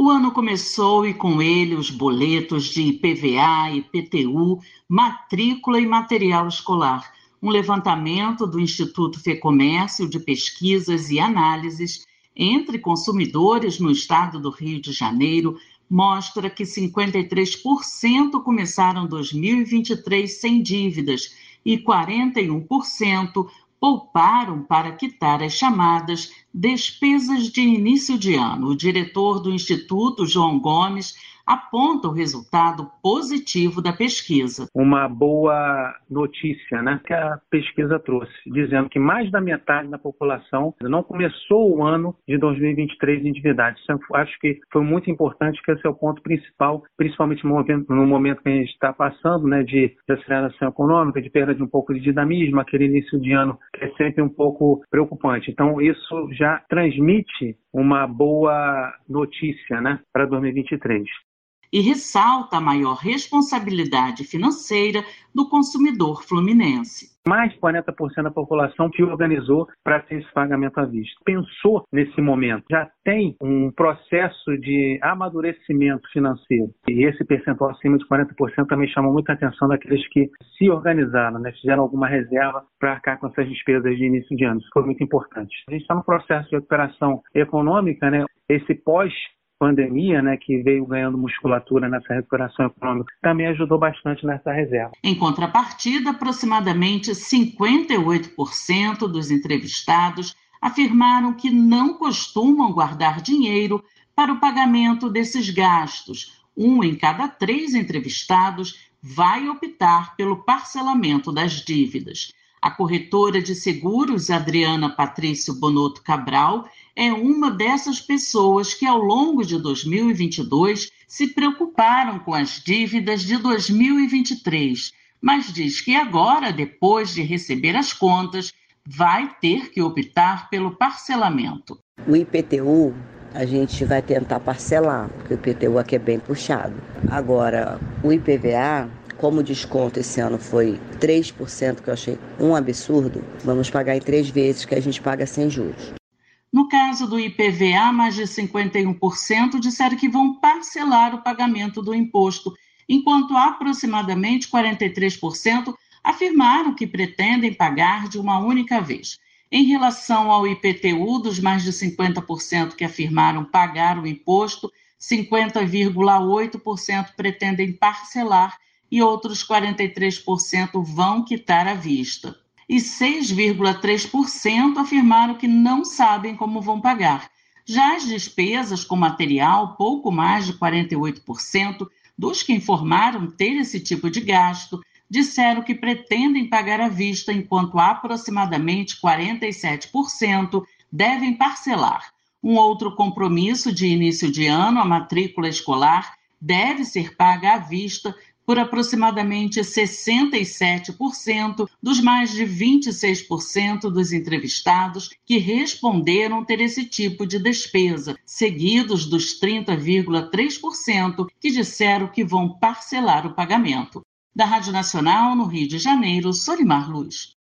O ano começou e com ele os boletos de IPVA, IPTU, matrícula e material escolar. Um levantamento do Instituto FEComércio de Pesquisas e Análises entre consumidores no estado do Rio de Janeiro mostra que 53% começaram 2023 sem dívidas e 41% pouparam para quitar as chamadas despesas de início de ano. O diretor do Instituto, João Gomes, aponta o resultado positivo da pesquisa. Uma boa notícia, que a pesquisa trouxe, dizendo que mais da metade da população não começou o ano de 2023 endividado. Isso eu acho que foi muito importante, que esse é o ponto principal, principalmente no momento que a gente está passando, de aceleração econômica, de perda de um pouco de dinamismo, aquele início de ano que é sempre um pouco preocupante. Então, isso já transmite uma boa notícia, para 2023. E ressalta a maior responsabilidade financeira do consumidor fluminense. Mais de 40% da população que organizou para ter esse pagamento à vista. Pensou nesse momento, já tem um processo de amadurecimento financeiro. E esse percentual acima de 40% também chamou muita atenção daqueles que se organizaram, fizeram alguma reserva para arcar com essas despesas de início de ano. Isso foi muito importante. A gente está no processo de recuperação econômica, esse pós-pandemia, que veio ganhando musculatura nessa recuperação econômica, também ajudou bastante nessa reserva. Em contrapartida, aproximadamente 58% dos entrevistados afirmaram que não costumam guardar dinheiro para o pagamento desses gastos. 1 em cada 3 entrevistados vai optar pelo parcelamento das dívidas. A corretora de seguros, Adriana Patrício Bonotto Cabral, é uma dessas pessoas que, ao longo de 2022, se preocuparam com as dívidas de 2023, mas diz que agora, depois de receber as contas, vai ter que optar pelo parcelamento. O IPTU, a gente vai tentar parcelar, porque o IPTU aqui é bem puxado. Agora, o IPVA, como o desconto esse ano foi 3%, que eu achei um absurdo, vamos pagar em 3 vezes, que a gente paga sem juros. No caso do IPVA, mais de 51% disseram que vão parcelar o pagamento do imposto, enquanto aproximadamente 43% afirmaram que pretendem pagar de uma única vez. Em relação ao IPTU, dos mais de 50% que afirmaram pagar o imposto, 50,8% pretendem parcelar e outros 43% vão quitar à vista. E 6,3% afirmaram que não sabem como vão pagar. Já as despesas com material, pouco mais de 48% dos que informaram ter esse tipo de gasto, disseram que pretendem pagar à vista, enquanto aproximadamente 47% devem parcelar. Um outro compromisso de início de ano, a matrícula escolar, deve ser paga à vista por aproximadamente 67% dos mais de 26% dos entrevistados que responderam ter esse tipo de despesa, seguidos dos 30,3% que disseram que vão parcelar o pagamento. Da Rádio Nacional, no Rio de Janeiro, Solimar Luz.